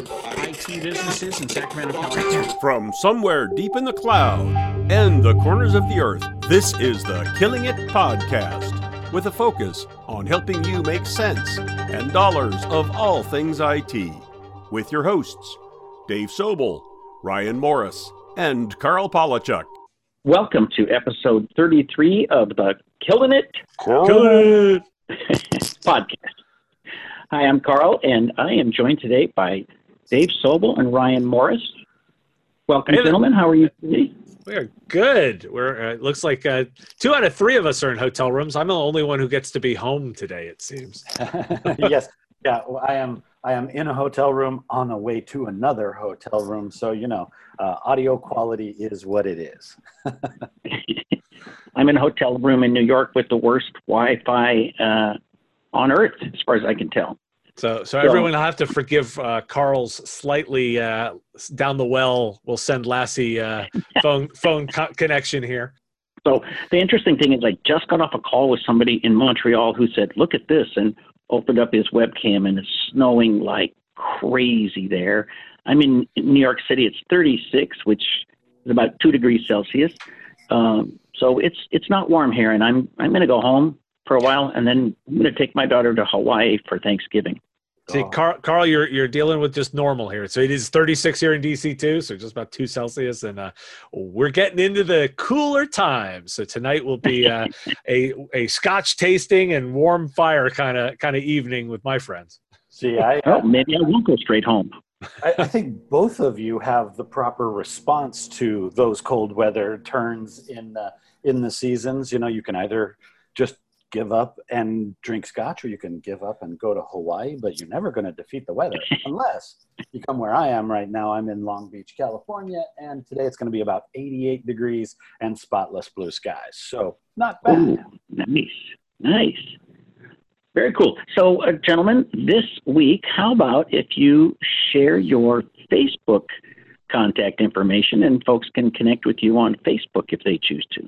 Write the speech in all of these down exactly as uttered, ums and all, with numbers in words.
I T businesses in Sacramento, California. From somewhere deep in the cloud and the corners of the earth, this is the Killing It Podcast, with a focus on helping you make sense and dollars of all things I T. With your hosts, Dave Sobel, Ryan Morris, and Carl Palachuk. Welcome to episode thirty-three of the Killing It, Killing It. podcast. Hi, I'm Carl, and I am joined today by Dave Sobel and Ryan Morris. Welcome, hey, gentlemen. How are you today? We are good. We're. Uh, it looks like uh, two out of three of us are in hotel rooms. I'm the only one who gets to be home today, it seems. Yes. Yeah, well, I am. I am in a hotel room on the way to another hotel room. So, you know, uh, audio quality is what it is. I'm in a hotel room in New York with the worst Wi-Fi uh, on Earth, as far as I can tell. So, so everyone will have to forgive uh, Carl's slightly uh, down the well. We'll send Lassie uh, phone phone co- connection here. So the interesting thing is, I just got off a call with somebody in Montreal who said, "Look at this," and opened up his webcam, and it's snowing like crazy there. I'm in New York City. It's thirty-six, which is about two degrees Celsius. Um, so it's it's not warm here, and I'm I'm going to go home for a while, and then I'm going to take my daughter to Hawaii for Thanksgiving. See, Carl, Carl, you're you're dealing with just normal here. So it is thirty-six here in D C too, so just about two Celsius, and uh, we're getting into the cooler times. So tonight will be uh, a a Scotch tasting and warm fire kind of kind of evening with my friends. See, I oh, maybe I won't go straight home. I, I think both of you have the proper response to those cold weather turns in the in the seasons. You know, you can either just give up and drink scotch, or you can give up and go to Hawaii, but you're never going to defeat the weather unless you come where I am right now. I'm in Long Beach, California, and today it's going to be about eighty-eight degrees and spotless blue skies. So not bad. Ooh, nice, nice. Very cool. So, uh, gentlemen, this week, how about if you share your Facebook contact information, and folks can connect with you on Facebook if they choose to.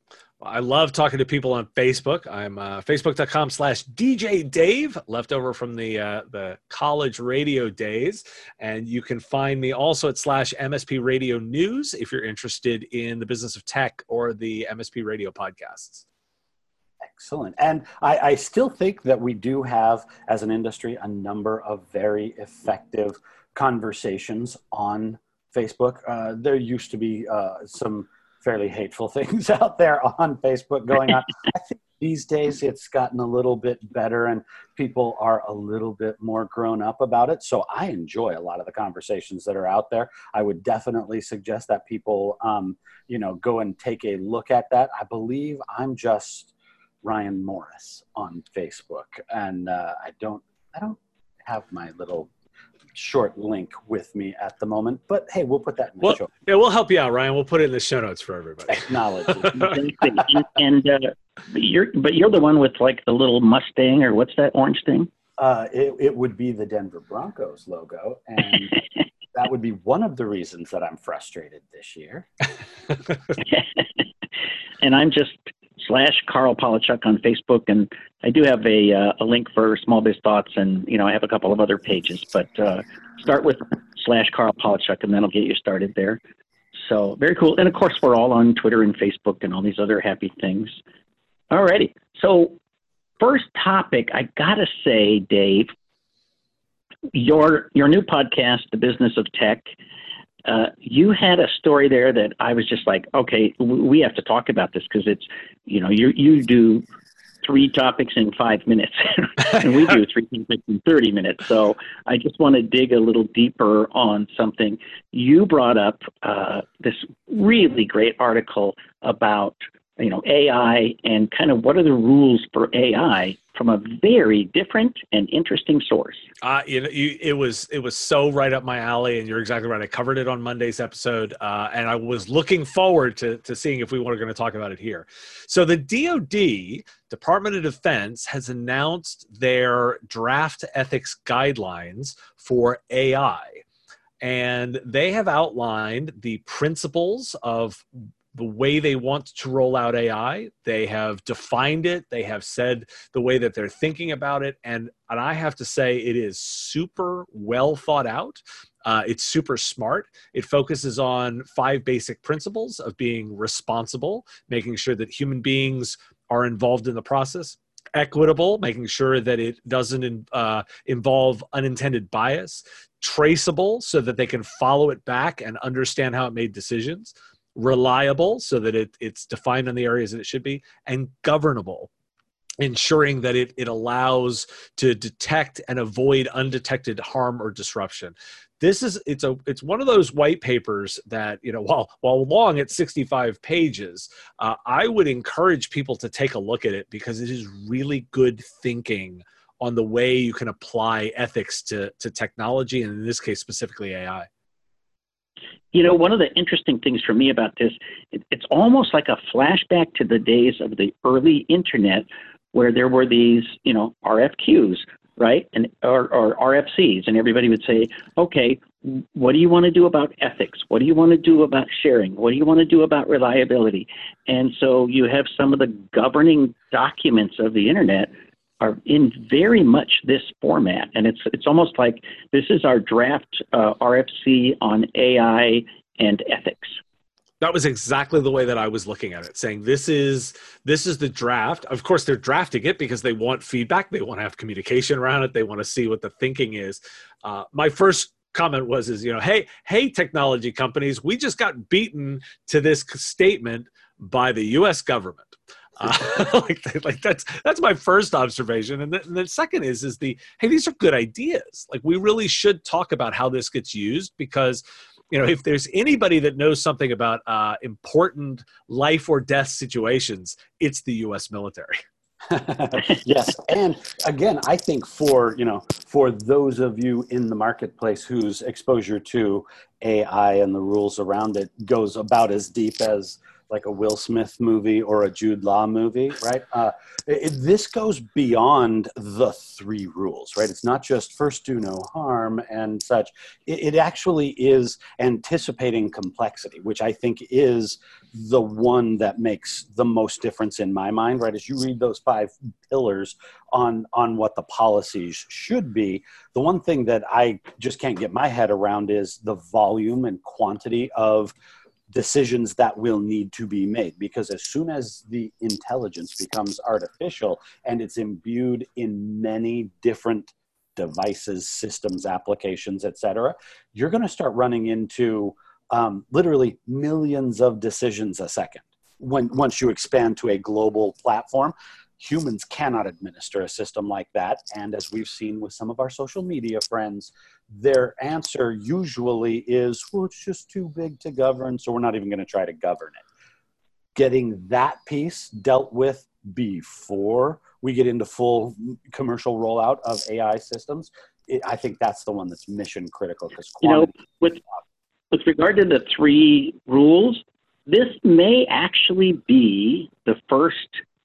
I love talking to people on Facebook. I'm uh, facebook.com slash DJ Dave, leftover from the uh, the college radio days. And you can find me also at slash M S P Radio News if you're interested in the business of tech or the M S P Radio podcasts. Excellent. And I, I still think that we do have, as an industry, a number of very effective conversations on Facebook. Uh, there used to be uh, some fairly hateful things out there on Facebook going on. I think these days it's gotten a little bit better and people are a little bit more grown up about it. So I enjoy a lot of the conversations that are out there. I would definitely suggest that people, um, you know, go and take a look at that. I believe I'm just Ryan Morris on Facebook, and uh, I don't, I don't have my little short link with me at the moment, but hey, we'll put that in the well, show. Yeah, we'll help you out, Ryan. We'll put it in the show notes for everybody. Technology. and and uh, you're, but you're the one with like the little Mustang, or what's that orange thing? Uh, it, it would be the Denver Broncos logo, and that would be one of the reasons that I'm frustrated this year. And I'm just slash Carl Palachuk on Facebook, and I do have a uh, a link for Small Biz Thoughts, and you know I have a couple of other pages, but uh, start with slash Carl Palachuk, and that'll get you started there. So very cool, and of course we're all on Twitter and Facebook and all these other happy things. Alrighty, so first topic, I gotta say, Dave, your your new podcast, The Business of Tech. Uh, you had a story there that I was just like, okay, we have to talk about this because it's, you know, you you do three topics in five minutes, and we do three topics in thirty minutes. So I just want to dig a little deeper on something. You brought up uh, this really great article about, you know, A I and kind of what are the rules for A I from a very different and interesting source. Uh, you know, you, it was it was so right up my alley, and you're exactly right. I covered it on Monday's episode, uh, and I was looking forward to to seeing if we were going to talk about it here. So the D O D, Department of Defense, has announced their draft ethics guidelines for A I, and they have outlined the principles of the way they want to roll out A I. They have defined it. They have said the way that they're thinking about it. And, and I have to say it is super well thought out. Uh, it's super smart. It focuses on five basic principles of being responsible, making sure that human beings are involved in the process, equitable, making sure that it doesn't uh, involve unintended bias, traceable so that they can follow it back and understand how it made decisions, reliable so that it, it's defined in the areas that it should be, and governable, ensuring that it, it allows to detect and avoid undetected harm or disruption. This is it's a it's one of those white papers that, you know, while while long at sixty-five pages, uh, I would encourage people to take a look at it because it is really good thinking on the way you can apply ethics to to technology, and in this case specifically A I. You know, one of the interesting things for me about this, it, it's almost like a flashback to the days of the early internet, where there were these, you know, R F Qs, right? And or, or R F Cs, and everybody would say, okay, what do you want to do about ethics? What do you want to do about sharing? What do you want to do about reliability? And so you have some of the governing documents of the internet are in very much this format. And it's it's almost like this is our draft uh, R F C on A I and ethics. That was exactly the way that I was looking at it, saying this is this is the draft. Of course, they're drafting it because they want feedback. They want to have communication around it. They want to see what the thinking is. Uh, my first comment was, is, you know, hey, hey, technology companies, we just got beaten to this statement by the U S government. Uh, like, like that's that's my first observation, and, the, and the second is is the hey, these are good ideas. Like, we really should talk about how this gets used, because, you know, if there's anybody that knows something about uh, important life or death situations, it's the U S military. Yes, and again, I think for you know for those of you in the marketplace whose exposure to A I and the rules around it goes about as deep as like a Will Smith movie or a Jude Law movie, right? Uh, it, this goes beyond the three rules, right? It's not just first do no harm and such. It, it actually is anticipating complexity, which I think is the one that makes the most difference in my mind, right? As you read those five pillars on, on what the policies should be, the one thing that I just can't get my head around is the volume and quantity of decisions that will need to be made, because as soon as the intelligence becomes artificial and it's imbued in many different devices, systems, applications, et cetera, you're going to start running into um, literally millions of decisions a second. When once you expand to a global platform, humans cannot administer a system like that. And as we've seen with some of our social media friends, their answer usually is, well, it's just too big to govern, so we're not even going to try to govern it. Getting that piece dealt with before we get into full commercial rollout of A I systems, it, I think that's the one that's mission critical. Because you know, with with regard to the three rules, this may actually be the first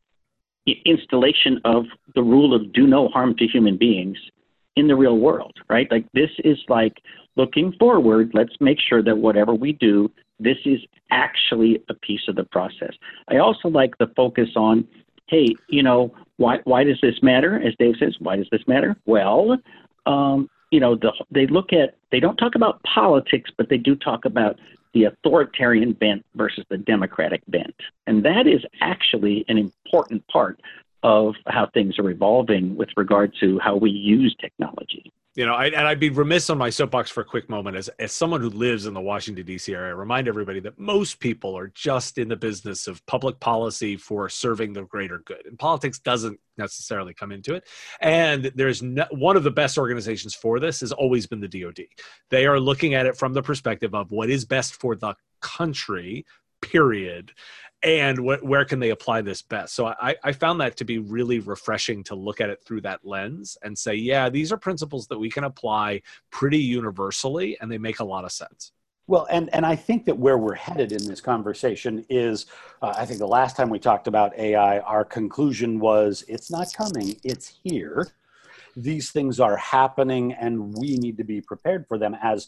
installation of the rule of do no harm to human beings in the real world, right? Like, this is like looking forward. Let's make sure that whatever we do, this is actually a piece of the process. I also like the focus on, hey, you know, why why does this matter? As Dave says, why does this matter? Well, um, you know, the, they look at, they don't talk about politics, but they do talk about the authoritarian bent versus the democratic bent. And that is actually an important part of how things are evolving with regard to how we use technology. You know, I, and I'd be remiss on my soapbox for a quick moment as, as someone who lives in the Washington, D C area, remind everybody that most people are just in the business of public policy for serving the greater good. And politics doesn't necessarily come into it. And there's no, one of the best organizations for this has always been the D O D. They are looking at it from the perspective of what is best for the country, period. And wh- where can they apply this best? So I, I found that to be really refreshing to look at it through that lens and say, yeah, these are principles that we can apply pretty universally, and they make a lot of sense. Well, and, and I think that where we're headed in this conversation is, uh, I think the last time we talked about A I, our conclusion was it's not coming, it's here. These things are happening, and we need to be prepared for them as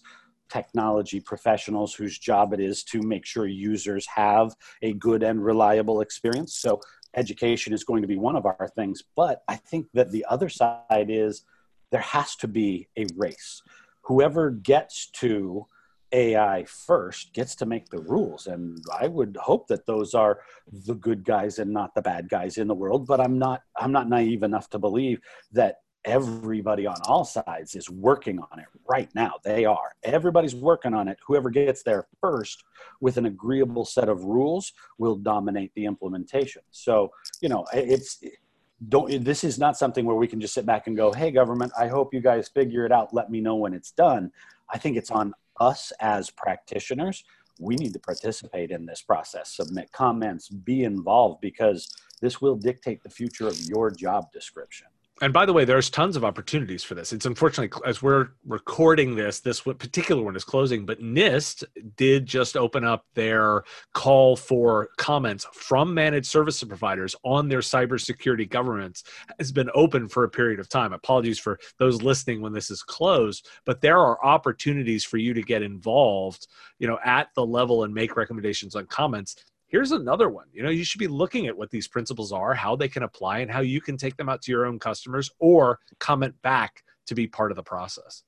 technology professionals whose job it is to make sure users have a good and reliable experience. So education is going to be one of our things. But I think that the other side is there has to be a race. Whoever gets to A I first gets to make the rules. And I would hope that those are the good guys and not the bad guys in the world. But I'm not, I'm not naive enough to believe that everybody on all sides is working on it right now. They are. Everybody's working on it. Whoever gets there first with an agreeable set of rules will dominate the implementation. So, you know, it's don't, this is not something where we can just sit back and go, hey, government, I hope you guys figure it out. Let me know when it's done. I think it's on us as practitioners. We need to participate in this process, submit comments, be involved, because this will dictate the future of your job description. And by the way, there's tons of opportunities for this. It's unfortunately, as we're recording this, this particular one is closing, but NIST did just open up their call for comments from managed service providers on their cybersecurity governance. Has been open for a period of time. Apologies for those listening when this is closed, but there are opportunities for you to get involved, you know, at the level and make recommendations on comments. Here's another one. You know, you should be looking at what these principles are, how they can apply, and how you can take them out to your own customers or comment back to be part of the process.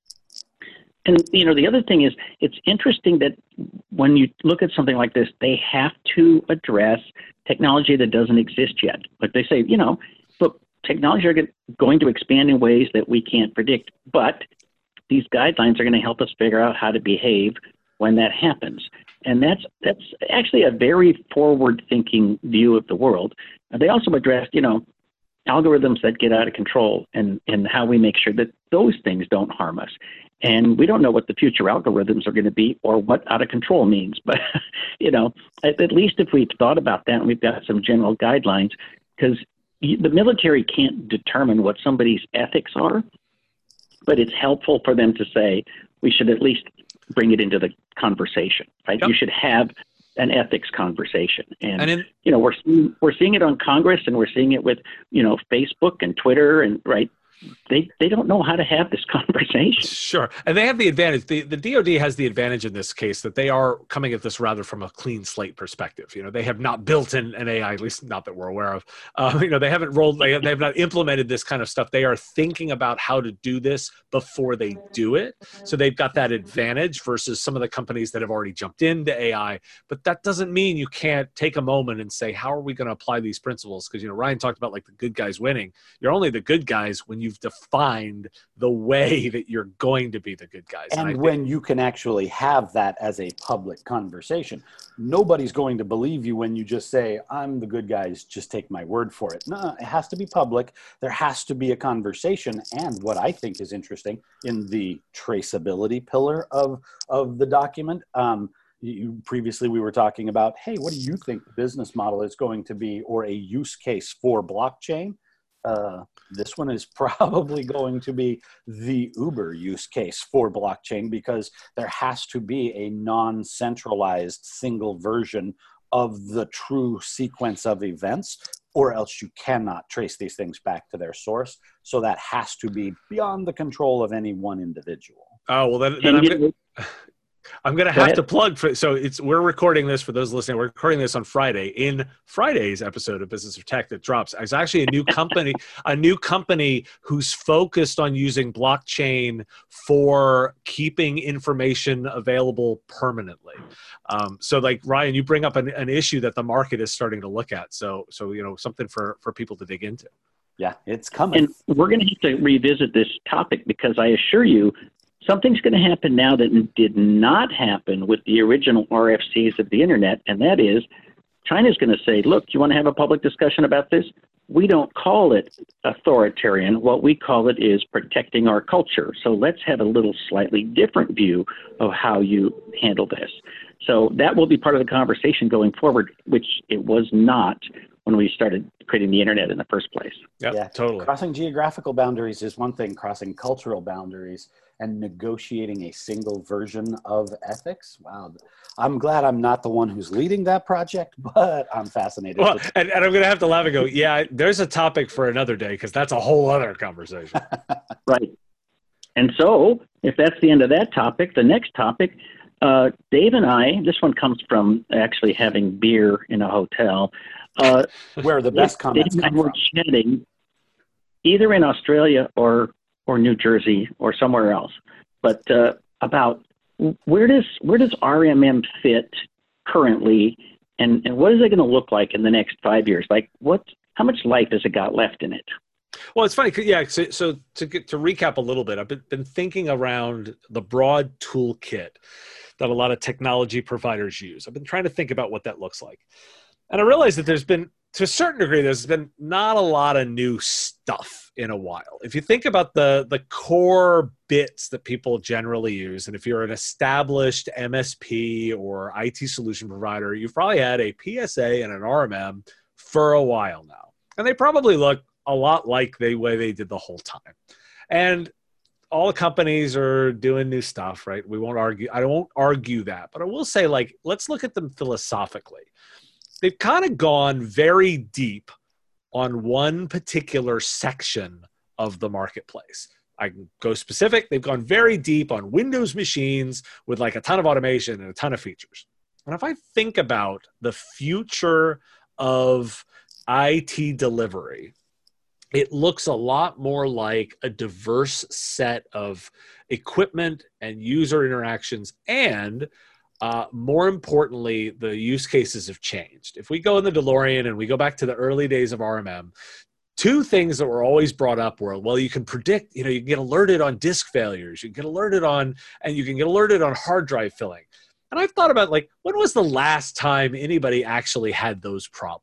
And, you know, the other thing is, it's interesting that when you look at something like this, they have to address technology that doesn't exist yet. But they say, you know, look, technology are going to expand in ways that we can't predict, but these guidelines are going to help us figure out how to behave when that happens. And that's that's actually a very forward-thinking view of the world. And they also addressed, you know, algorithms that get out of control and, and how we make sure that those things don't harm us. And we don't know what the future algorithms are going to be or what out of control means. But, you know, at, at least if we've thought about that and we've got some general guidelines, because the military can't determine what somebody's ethics are, but it's helpful for them to say we should at least bring it into the conversation, right? Yep. You should have an ethics conversation. And, And in, you know, we're seeing, we're seeing it on Congress, and we're seeing it with, you know, Facebook and Twitter, and right. They they don't know how to have this conversation. Sure. And they have the advantage. The, the D O D has the advantage in this case that they are coming at this rather from a clean slate perspective. You know, they have not built in an A I, at least not that we're aware of. Uh, you know, they haven't rolled, they have, they have not implemented this kind of stuff. They are thinking about how to do this before they do it. So they've got that advantage versus some of the companies that have already jumped into A I. But that doesn't mean you can't take a moment and say, how are we going to apply these principles? Because, you know, Ryan talked about like the good guys winning. You're only the good guys when you you've defined the way that you're going to be the good guys. And, and when think, you can actually have that as a public conversation. Nobody's going to believe you when you just say, I'm the good guys, just take my word for it. No, it has to be public. There has to be a conversation. And what I think is interesting in the traceability pillar of, of the document, um, you, previously we were talking about, hey, what do you think the business model is going to be or a use case for blockchain? Uh, this one is probably going to be the Uber use case for blockchain, because there has to be a non-centralized single version of the true sequence of events, or else you cannot trace these things back to their source. So that has to be beyond the control of any one individual. Oh, well, then, then I'm going to... I'm going to Go have ahead. to plug for, so it's, we're recording this for those listening. We're recording this on Friday. In Friday's episode of Business of Tech that drops, it's actually a new company, a new company who's focused on using blockchain for keeping information available permanently. Um, so like Ryan, you bring up an, an issue that the market is starting to look at. So, so, you know, something for, for people to dig into. Yeah, it's coming. And we're going to have to revisit this topic, because I assure you, something's going to happen now that did not happen with the original R F Cs of the internet, and that is China's going to say, look, you want to have a public discussion about this? We don't call it authoritarian. What we call it is protecting our culture. So let's have a little slightly different view of how you handle this. So that will be part of the conversation going forward, which it was not when we started creating the internet in the first place. Yep, Yeah, totally. Crossing geographical boundaries is one thing, crossing cultural boundaries and negotiating a single version of ethics. Wow. I'm glad I'm not the one who's leading that project, but I'm fascinated. Well, with and, and I'm going to have to laugh and go, yeah, there's a topic for another day, because that's a whole other conversation. Right. And so, if that's the end of that topic, the next topic, uh, Dave and I, this one comes from actually having beer in a hotel. Uh, Where the best comments Dave and come I were from. chatting, either in Australia or or New Jersey or somewhere else, but uh, about where does where does R M M fit currently, and, and what is it going to look like in the next five years? Like, what? How much life has it got left in it? Well, it's funny. 'Cause, yeah. So, so to get, to recap a little bit, I've been, been thinking around the broad toolkit that a lot of technology providers use. I've been trying to think about what that looks like. And I realized that there's been, to a certain degree, there's been not a lot of new stuff in a while. If you think about the, the core bits that people generally use, and if you're an established M S P or I T solution provider, you've probably had a P S A and an R M M for a while now. And they probably look a lot like the way they did the whole time. And all the companies are doing new stuff, right? We won't argue. I won't argue that, but I will say, like, let's look at them philosophically. They've kind of gone very deep on one particular section of the marketplace. I can go specific. They've gone very deep on Windows machines with like a ton of automation and a ton of features. And if I think about the future of I T delivery, it looks a lot more like a diverse set of equipment and user interactions, and uh, more importantly, the use cases have changed. If we go in the DeLorean and we go back to the early days of R M M, two things that were always brought up were, well, you can predict, you know, you can get alerted on disk failures, you can get alerted on, and you can get alerted on hard drive filling. And I've thought about, like, when was the last time anybody actually had those problems?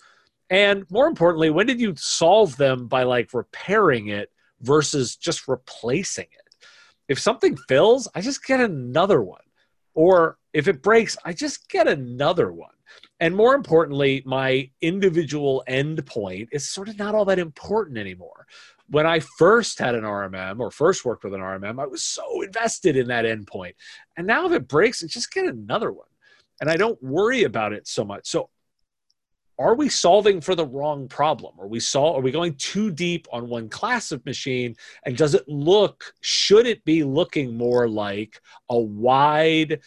And more importantly, when did you solve them by like repairing it versus just replacing it? If something fails, I just get another one. Or if it breaks, I just get another one. And more importantly, my individual endpoint is sort of not all that important anymore. When I first had an R M M or first worked with an R M M, I was so invested in that endpoint. And now if it breaks, I just get another one. And I don't worry about it so much. So are we solving for the wrong problem? Are we sol- Are we going too deep on one class of machine? And does it look, should it be looking more like a wide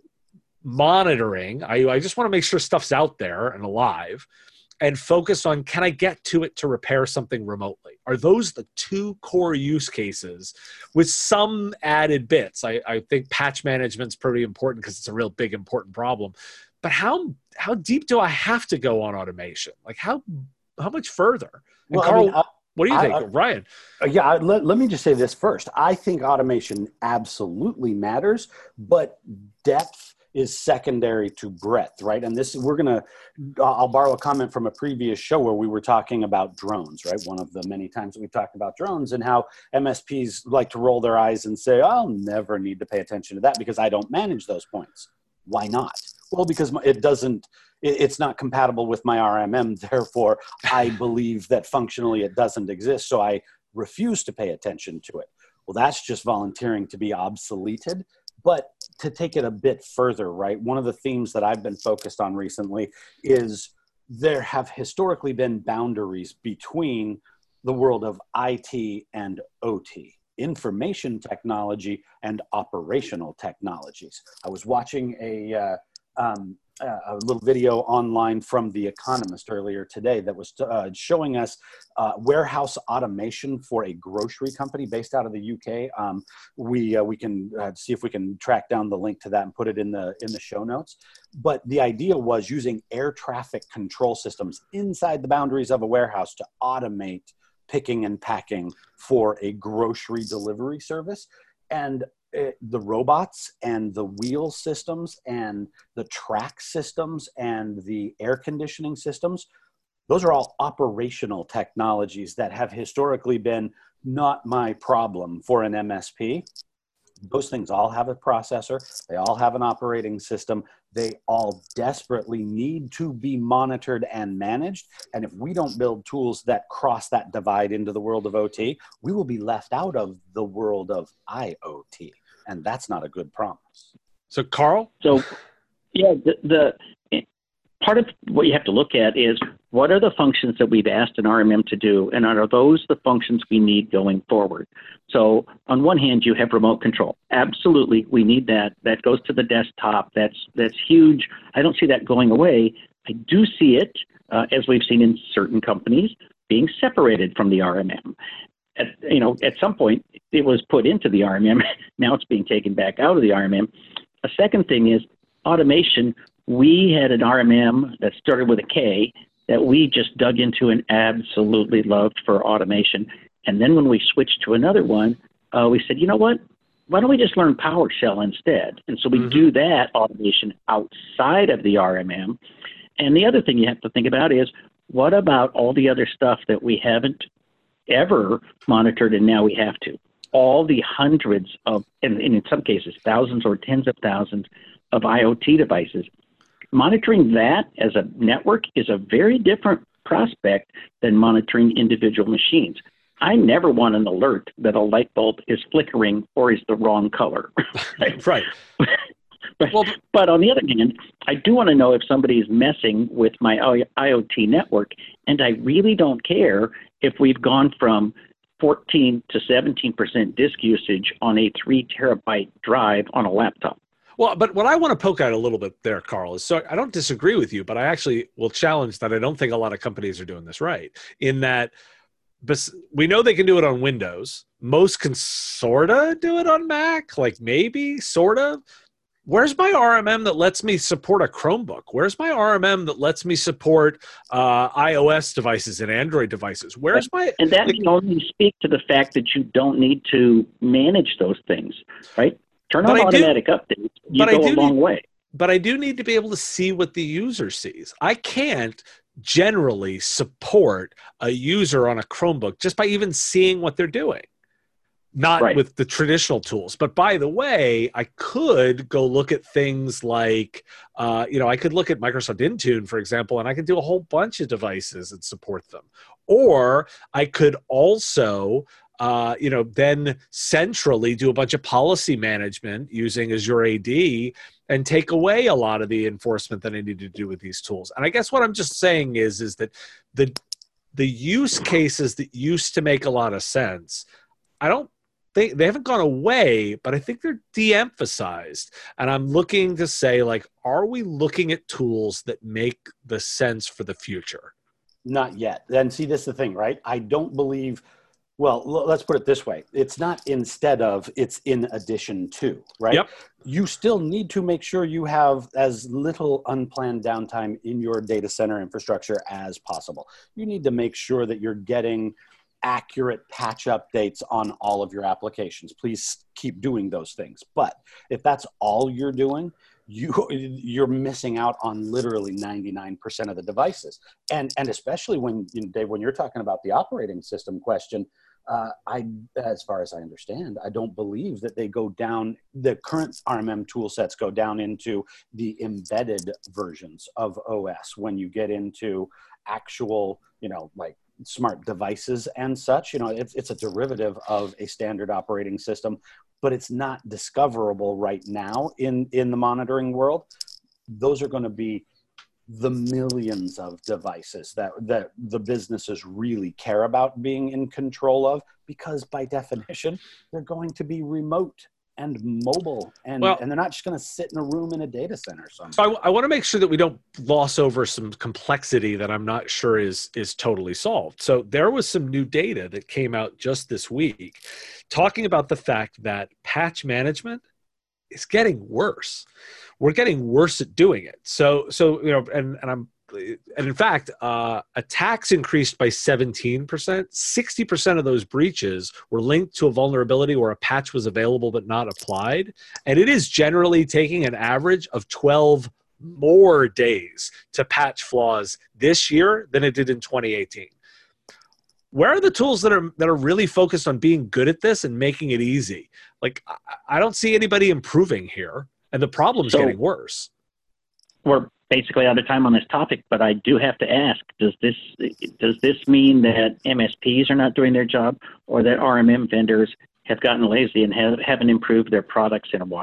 monitoring? I, I just want to make sure stuff's out there and alive, and focus on, can I get to it to repair something remotely? Are those the two core use cases with some added bits? I, I think patch management's pretty important because it's a real big, important problem. But how how deep do I have to go on automation? Like how how much further? And Well, Carl, I mean, I, what do you I, think, I, Ryan? Yeah, I- let, let me just say this first. I think automation absolutely matters, but depth is secondary to breadth, right? And this, we're going to, I'll borrow a comment from a previous show where we were talking about drones, right? One of the many times that we talked about drones and how M S Ps like to roll their eyes and say, I'll never need to pay attention to that because I don't manage those points. Why not? Well, because it doesn't, it's not compatible with my R M M. Therefore, I believe that functionally it doesn't exist. So I refuse to pay attention to it. Well, that's just volunteering to be obsoleted. But to take it a bit further, right? One of the themes that I've been focused on recently is there have historically been boundaries between the world of I T and O T. Information technology and operational technologies. I was watching a, uh, um, a little video online from The Economist earlier today that was uh, showing us uh, warehouse automation for a grocery company based out of the U K. Um, we uh, we can uh, see if we can track down the link to that and put it in the in the show notes. But the idea was using air traffic control systems inside the boundaries of a warehouse to automate picking and packing for a grocery delivery service. And it, the robots and the wheel systems and the track systems and the air conditioning systems, those are all operational technologies that have historically been not my problem for an M S P. Those things all have a processor. They all have an operating system. They all desperately need to be monitored and managed. And if we don't build tools that cross that divide into the world of O T, we will be left out of the world of I O T. And that's not a good promise. So, Carl? So, yeah, the, the part of what you have to look at is what are the functions that we've asked an R M M to do, and are those the functions we need going forward? So on one hand, you have remote control. Absolutely, we need that. That goes to the desktop. That's that's huge. I don't see that going away. I do see it, uh, as we've seen in certain companies, being separated from the R M M. At, you know, at some point, it was put into the R M M. Now it's being taken back out of the R M M. A second thing is automation. We had an R M M that started with a K that we just dug into and absolutely loved for automation. And then when we switched to another one, uh, we said, you know what? Why don't we just learn PowerShell instead? And so we mm-hmm. do that automation outside of the R M M. And the other thing you have to think about is, what about all the other stuff that we haven't ever monitored and now we have to? All the hundreds of, and, and in some cases, thousands or tens of thousands of IoT devices. Monitoring that as a network is a very different prospect than monitoring individual machines. I never want an alert that a light bulb is flickering or is the wrong color. Right. right. But, well, but on the other hand, I do want to know if somebody is messing with my IoT network, and I really don't care if we've gone from fourteen to seventeen percent disk usage on a three terabyte drive on a laptop. Well, but what I want to poke at a little bit there, Carl, is so I don't disagree with you, but I actually will challenge that I don't think a lot of companies are doing this right, in that we know they can do it on Windows. Most can sort of do it on Mac, like maybe, sort of. Where's my R M M that lets me support a Chromebook? Where's my R M M that lets me support uh, iOS devices and Android devices? Where's my... And that like, can only speak to the fact that you don't need to manage those things, right? Turn on automatic do, updates. You go a long need, way. But I do need to be able to see what the user sees. I can't generally support a user on a Chromebook just by even seeing what they're doing. Not right. with the traditional tools. But by the way, I could go look at things like, uh, you know, I could look at Microsoft Intune, for example, and I could do a whole bunch of devices and support them. Or I could also, uh, you know, then centrally do a bunch of policy management using Azure A D and take away a lot of the enforcement that I need to do with these tools. And I guess what I'm just saying is, is that the the use cases that used to make a lot of sense, I don't They, they haven't gone away, but I think they're de-emphasized. And I'm looking to say, like, are we looking at tools that make the sense for the future? Not yet. And see, this is the thing, right? I don't believe, well, l- let's put it this way. It's not instead of, it's in addition to, right? Yep. You still need to make sure you have as little unplanned downtime in your data center infrastructure as possible. You need to make sure that you're getting accurate patch updates on all of your applications. Please keep doing those things. But if that's all you're doing, you, you're missing out on literally ninety-nine percent of the devices. And, and especially when, you know, Dave, when you're talking about the operating system question, uh, I, as far as I understand, I don't believe that they go down, the current R M M tool sets go down into the embedded versions of O S when you get into actual, you know, like, smart devices and such. You know, it's it's a derivative of a standard operating system, but it's not discoverable right now in in the monitoring world. Those are going to be the millions of devices that that the businesses really care about being in control of, because by definition they're going to be remote and mobile, and, well, and they're not just going to sit in a room in a data center somewhere. So I, I want to make sure that we don't gloss over some complexity that I'm not sure is is totally solved. So there was some new data that came out just this week talking about the fact that patch management is getting worse. We're getting worse at doing it. So, so you know, and, and I'm And in fact, uh, attacks increased by seventeen percent. sixty percent of those breaches were linked to a vulnerability where a patch was available but not applied. And it is generally taking an average of twelve more days to patch flaws this year than it did in twenty eighteen. Where are the tools that are that are really focused on being good at this and making it easy? Like, I, I don't see anybody improving here, and the problem's so, getting worse. We're basically out of time on this topic, but I do have to ask, does this does this mean that M S Ps are not doing their job, or that R M M vendors have gotten lazy and have, haven't improved their products in a while?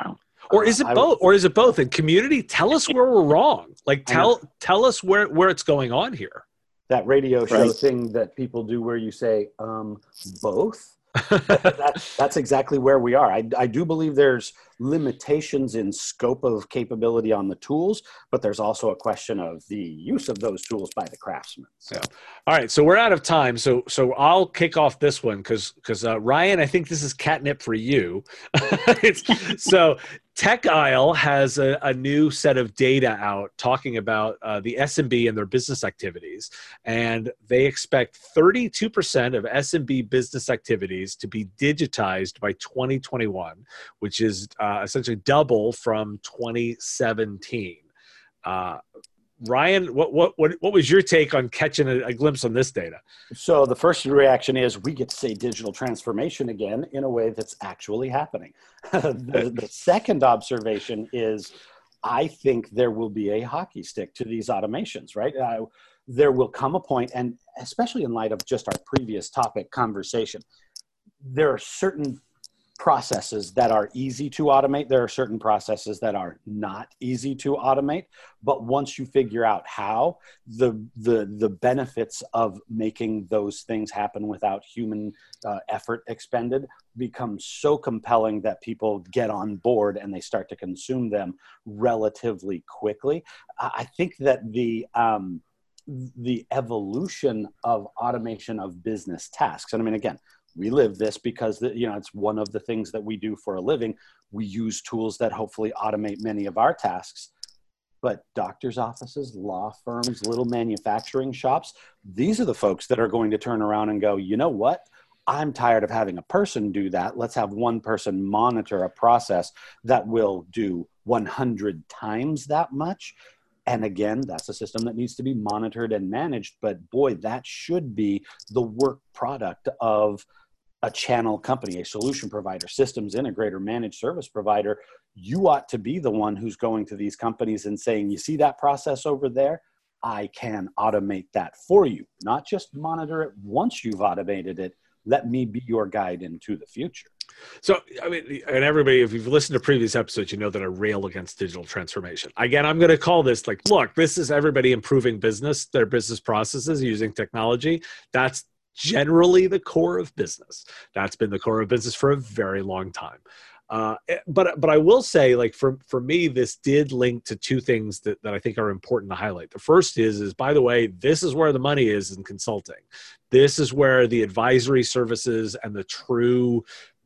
Or is Uh, it I both? would- Or is it both? And community, tell us where we're wrong. Like I know. tell tell us where where it's going on here. That radio show Right. thing that people do where you say, um, both. that, that's exactly where we are. I, I do believe there's limitations in scope of capability on the tools, but there's also a question of the use of those tools by the craftsmen. So, Yeah. All right, so we're out of time. So so I'll kick off this one because because uh, Ryan, I think this is catnip for you. It's, so Tech Isle has a, a new set of data out talking about uh, the S M B and their business activities, and they expect thirty-two percent of S M B business activities to be digitized by twenty twenty-one, which is uh, essentially double from twenty seventeen. Uh, Ryan, what, what what what was your take on catching a, a glimpse on this data? so the first reaction is we get to say digital transformation again in a way that's actually happening. the, the second observation is I think there will be a hockey stick to these automations, right? Uh, there will come a point, and especially in light of just our previous topic conversation, there are certain processes that are easy to automate. There are certain processes that are not easy to automate. But once you figure out how, the the the benefits of making those things happen without human uh, effort expended become so compelling that people get on board and they start to consume them relatively quickly. I I think that the um, the evolution of automation of business tasks, and I mean, again, we live this because the, you know it's one of the things that we do for a living. We use tools that hopefully automate many of our tasks. But doctors' offices, law firms, little manufacturing shops, these are the folks that are going to turn around and go, you know what? I'm tired of having a person do that. Let's have one person monitor a process that will do one hundred times that much. And again, that's a system that needs to be monitored and managed. But boy, that should be the work product of a channel company, a solution provider, systems integrator, managed service provider. You ought to be the one who's going to these companies and saying, you see that process over there? I can automate that for you, not just monitor it once you've automated it. Let me be your guide into the future. So, I mean, and everybody, if you've listened to previous episodes, you know that I rail against digital transformation. Again, I'm going to call this like, look, this is everybody improving business, their business processes using technology. That's generally the core of business. That's been the core of business for a very long time. Uh, but but I will say, like for for me, this did link to two things that, that I think are important to highlight. The first is is by the way, this is where the money is in consulting. This is where the advisory services and the true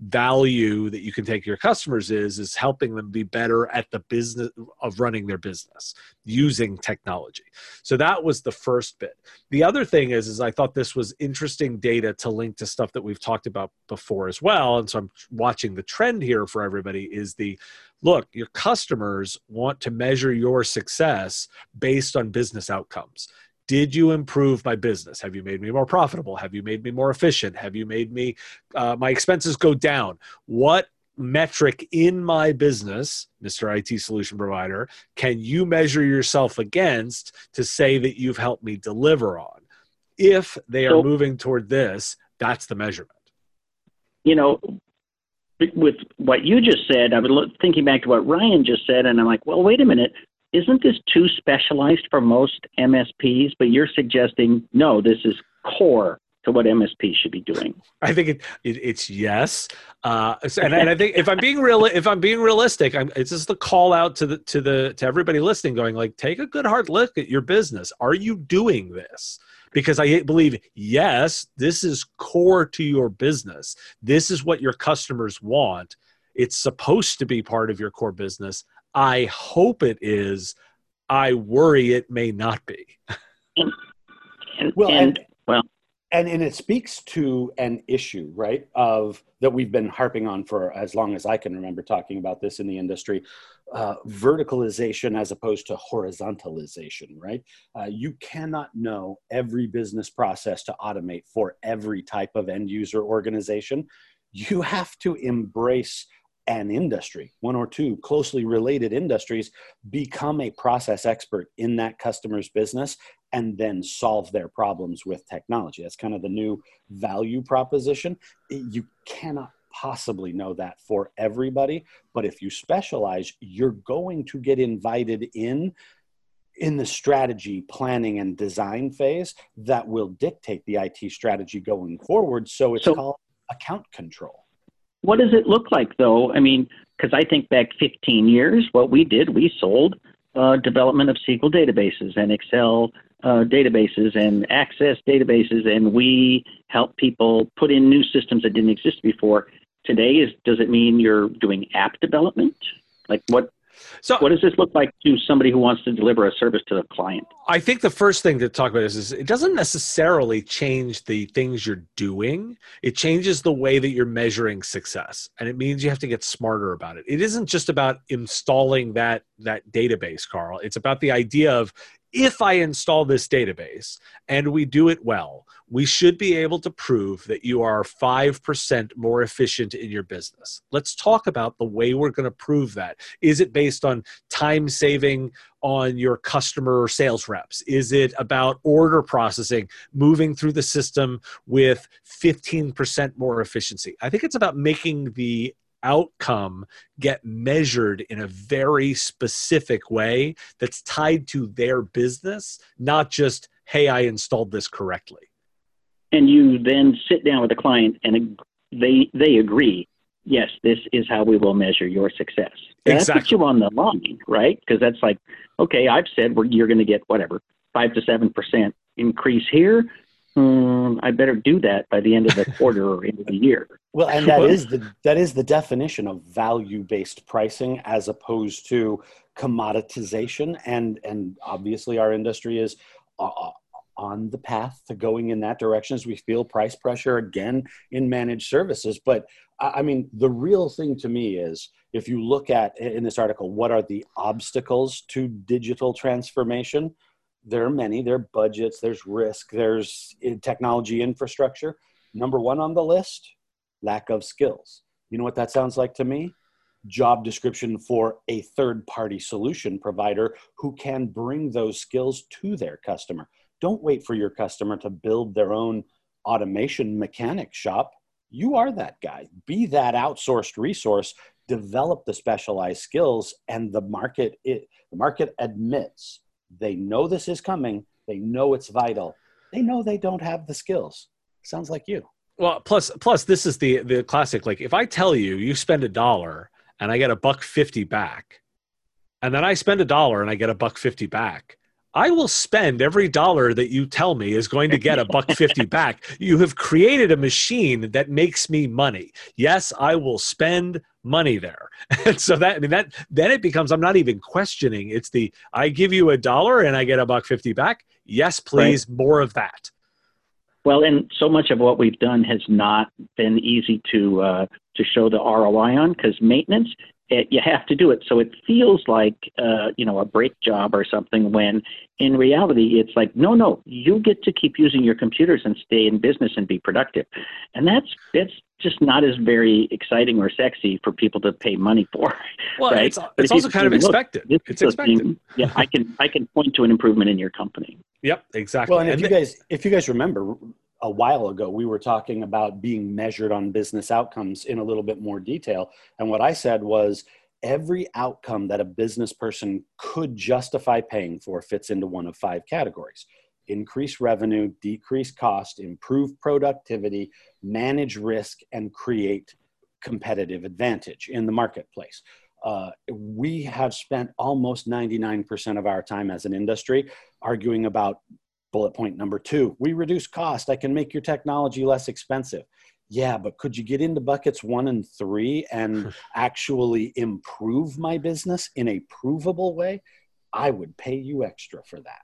value that you can take to your customers is is helping them be better at the business of running their business using technology. So that was the first bit. The other thing is is I thought this was interesting data to link to stuff that we've talked about before as well. And so I'm watching the trend here for everybody is the look, your customers want to measure your success based on business outcomes. Did you improve my business? Have you made me more profitable? Have you made me more efficient? Have you made me, uh, my expenses go down? What metric in my business, Mister I T solution provider, can you measure yourself against to say that you've helped me deliver on? If they are So- moving toward this, that's the measurement. You know, with what you just said, I was lo- thinking back to what Ryan just said, and I'm like, well, wait a minute. Isn't this too specialized for most M S Ps? But you're suggesting, no, this is core to what M S Ps should be doing. I think it, it it's yes, uh, and, and I think if I'm being real, if I'm being realistic, I'm, it's just the call out to the to the to everybody listening, going like, take a good hard look at your business. Are you doing this? Because I believe, yes, this is core to your business. This is what your customers want. It's supposed to be part of your core business. I hope it is. I worry it may not be. And, and, Well, and, and- well, And, and it speaks to an issue, right, of that we've been harping on for as long as I can remember talking about this in the industry, uh, verticalization as opposed to horizontalization, right? Uh, you cannot know every business process to automate for every type of end user organization. You have to embrace an industry, one or two closely related industries, become a process expert in that customer's business, and then solve their problems with technology. That's kind of the new value proposition. You cannot possibly know that for everybody. But if you specialize, you're going to get invited in in the strategy, planning, and design phase that will dictate the I T strategy going forward. So it's So- called account control. What does it look like, though? I mean, because I think back fifteen years, what we did, we sold uh, development of S Q L databases and Excel uh, databases and Access databases, and we helped people put in new systems that didn't exist before. Today, is does it mean you're doing app development? Like what? So What does this look like to somebody who wants to deliver a service to the client? I think the first thing to talk about is, is it doesn't necessarily change the things you're doing. It changes the way that you're measuring success. And it means you have to get smarter about it. It isn't just about installing that, that database, Carl. It's about the idea of, if I install this database and we do it well, we should be able to prove that you are five percent more efficient in your business. Let's talk about the way we're going to prove that. Is it based on time saving on your customer sales reps? Is it about order processing, moving through the system with fifteen percent more efficiency? I think it's about making the outcome get measured in a very specific way that's tied to their business, not just, hey, I installed this correctly. And you then sit down with the client and ag- they they agree, yes, this is how we will measure your success. That puts Exactly. you on the line, right? Because that's like, okay, I've said we're, you're going to get whatever, five to seven percent increase here. Hmm, I better do that by the end of the quarter or end of the year. Well, and that is the that is the definition of value-based pricing as opposed to commoditization. And and obviously, our industry is uh, on the path to going in that direction as we feel price pressure again in managed services. But I mean, the real thing to me is, if you look at in this article, what are the obstacles to digital transformation? There are many. There are budgets, there's risk, there's technology infrastructure. Number one on the list, lack of skills. You know what that sounds like to me? Job description for a third-party solution provider who can bring those skills to their customer. Don't wait for your customer to build their own automation mechanic shop. You are that guy. Be that outsourced resource. Develop the specialized skills, and the market it, the market admits they know this is coming. They know it's vital. They know they don't have the skills. Sounds like you. Well, plus, plus this is the, the classic, like if I tell you, you spend a dollar and I get a buck fifty back, and then I spend a dollar and I get a buck fifty back, I will spend every dollar that you tell me is going to get a buck fifty back. You have created a machine that makes me money. Yes, I will spend money there. And so that, I mean, that, then it becomes, I'm not even questioning. It's the, I give you a dollar and I get a buck fifty back. Yes, please. Right. More of that. Well, and so much of what we've done has not been easy to, uh, to show the R O I on, because maintenance, it, you have to do it. So it feels like, uh, you know, a break job or something, when in reality, it's like, no, no, you get to keep using your computers and stay in business and be productive. And that's, that's just not as very exciting or sexy for people to pay money for. Well, right? it's, it's also kind of expected. It's expected. Thing, yeah, I can, I can point to an improvement in your company. Yep, exactly. Well, and if and you th- guys, if you guys remember, a while ago, we were talking about being measured on business outcomes in a little bit more detail. And what I said was, every outcome that a business person could justify paying for fits into one of five categories: increase revenue, decrease cost, improve productivity, manage risk, and create competitive advantage in the marketplace. Uh, we have spent almost ninety-nine percent of our time as an industry arguing about bullet point number two. We reduce cost. I can make your technology less expensive. Yeah, but could you get into buckets one and three and actually improve my business in a provable way? I would pay you extra for that.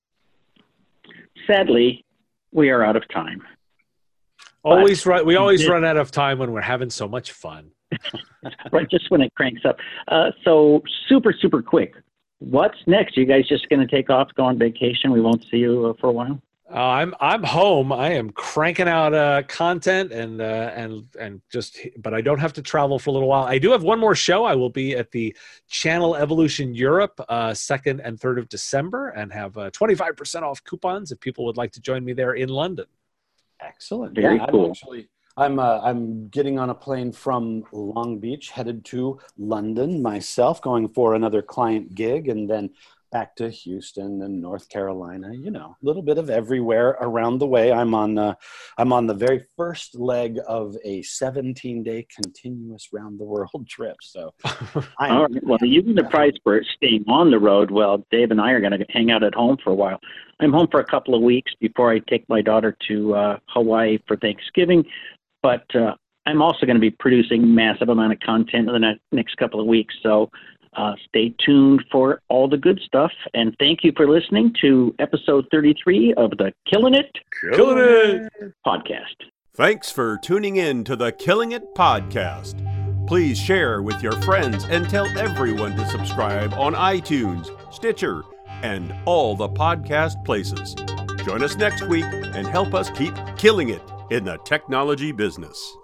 Sadly, we are out of time. Always run, we always run out of time when we're having so much fun. Right, just when it cranks up. Uh, so super, super quick. What's next? You guys just going to take off, go on vacation? We won't see you uh, for a while? Uh, I'm I'm home. I am cranking out uh, content and uh, and and just, but I don't have to travel for a little while. I do have one more show. I will be at the Channel Evolution Europe uh, second and third of December, and have uh, twenty-five percent off coupons if people would like to join me there in London. Excellent. Very yeah, cool. I'm actually I'm uh, I'm getting on a plane from Long Beach, headed to London myself, going for another client gig, and then back to Houston and North Carolina. You know, a little bit of everywhere around the way. I'm on uh, I'm on the very first leg of a seventeen day continuous round the world trip. So, I'm, all right. Well, you win the prize for staying on the road. Well, Dave and I are going to hang out at home for a while. I'm home for a couple of weeks before I take my daughter to uh, Hawaii for Thanksgiving. But uh, I'm also going to be producing massive amount of content in the ne- next couple of weeks. So uh, stay tuned for all the good stuff. And thank you for listening to episode thirty-three of the Killing It, Killing It podcast. Thanks for tuning in to the Killing It podcast. Please share with your friends and tell everyone to subscribe on iTunes, Stitcher, and all the podcast places. Join us next week and help us keep killing it in the technology business.